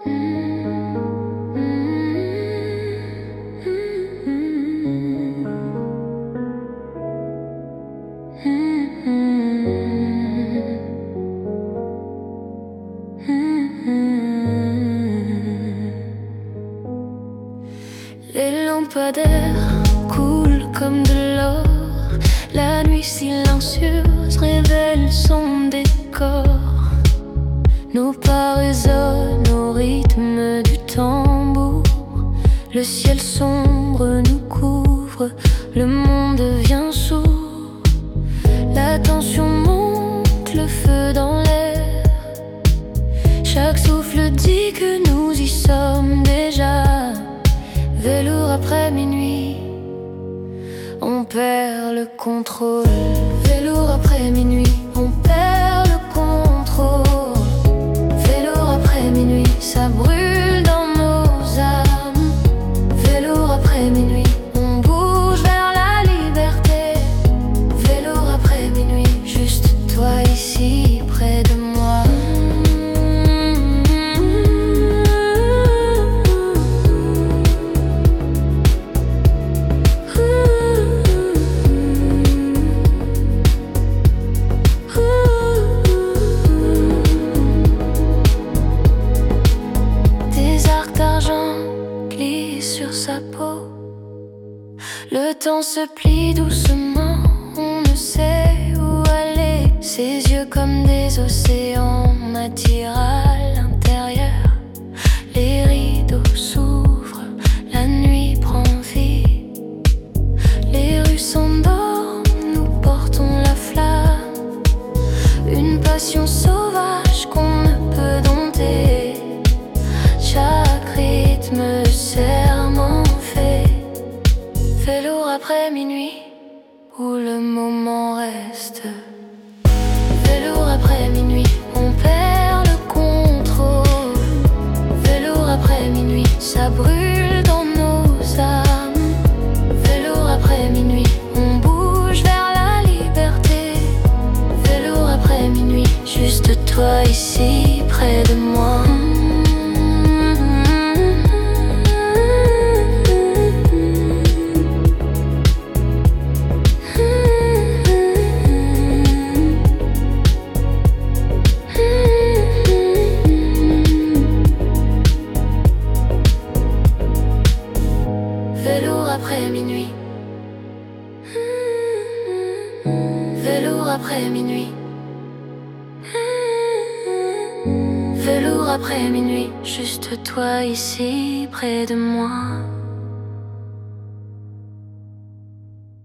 Les lampadaires coulent comme de l'or. La nuit silencieuse révèle son décor. Nos pas résonnent au rythme du tambour. Le ciel sombre nous couvre, le monde devient sourd. La tension monte, le feu dans l'air. Chaque souffle dit que nous y sommes déjà. Velours après minuit, on perd le contrôle. Velours après minuit, on perd le contrôle. Velours après minuit, ça brûle dans nos âmes. Velours après minuit, on bouge vers la liberté. Velours après minuit, juste toi ici près de moi. Sur sa peau, le temps se plie doucement, on ne sait où aller. Ses yeux comme des océans m'attirent à l'intérieur. Les rideaux s'ouvrent, la nuit prend vie. Les rues s'endorment, nous portons la flamme. Une passion sauvage qu'on ne peut dompter. Chaque rythme serment fait. Velours après minuit, où le moment reste. Velours après minuit, on perd le contrôle. Velours après minuit, ça brûle dans nos âmes. Velours après minuit, on bouge vers la liberté. Velours après minuit, juste toi ici près de moi. Velours après minuit. Velours après minuit. Velours après minuit, juste toi ici près de moi.